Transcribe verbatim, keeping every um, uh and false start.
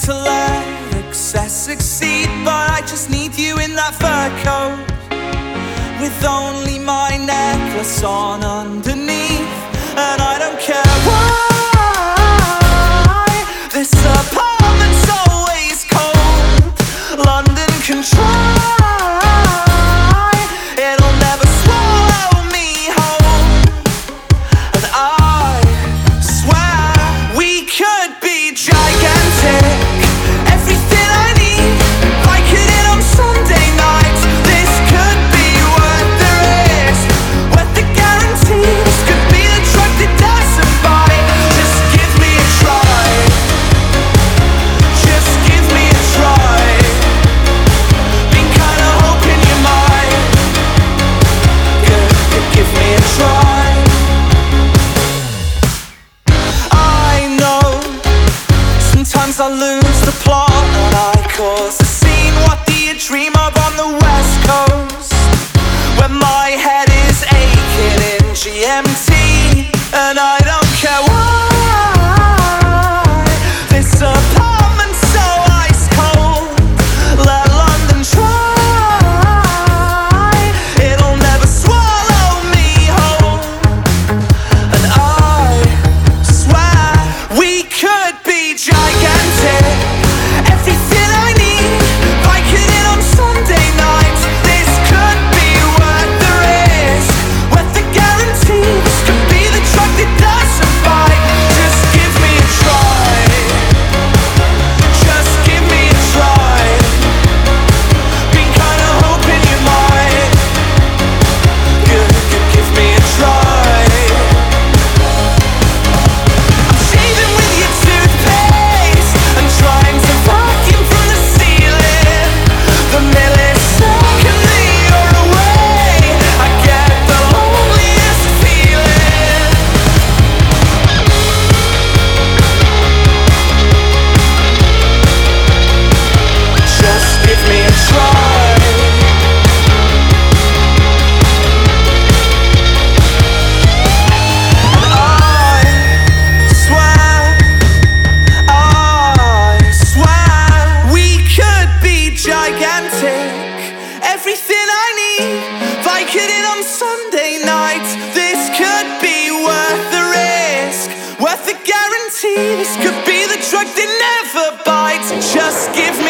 to let excess succeed, but I just need you in that fur coat, with only my necklace on underneath. And I don't care why this apartment's always cold. London can try, it'll never swallow me whole. And I swear we could be gigantic. Everything I need, like it in on Sunday nights. This could be worth the risk, worth the guarantee. This could be the drug that doesn't bite. Just give me a try. Just give me a try. Been kinda hoping you might. Good, good, give me a try. I know sometimes I lose the plot and I cause a scene. What do you dream of on the West Coast, when my head is aching in G M T? And I don't care why this apartment's so ice cold. Let London try, it'll never swallow me whole. And I swear we could be gigantic. Everything I need, like it in on Sunday nights. This could be worth the risk, worth the guarantee. This could be the drug that doesn't bite. Just give me a try. Just give me a try. Been kinda hoping you might. Good, good, give me a try. I'm shaving with your toothpaste and trying to vacuum from the ceiling. The millisecond that you're away, I get the loneliest feeling. Just give me a try. And I swear, I swear we could be gigantic. Everything I need, like it in on Sunday nights. This could be worth the risk, worth the guarantee. This could be the drug that never bites. Just give me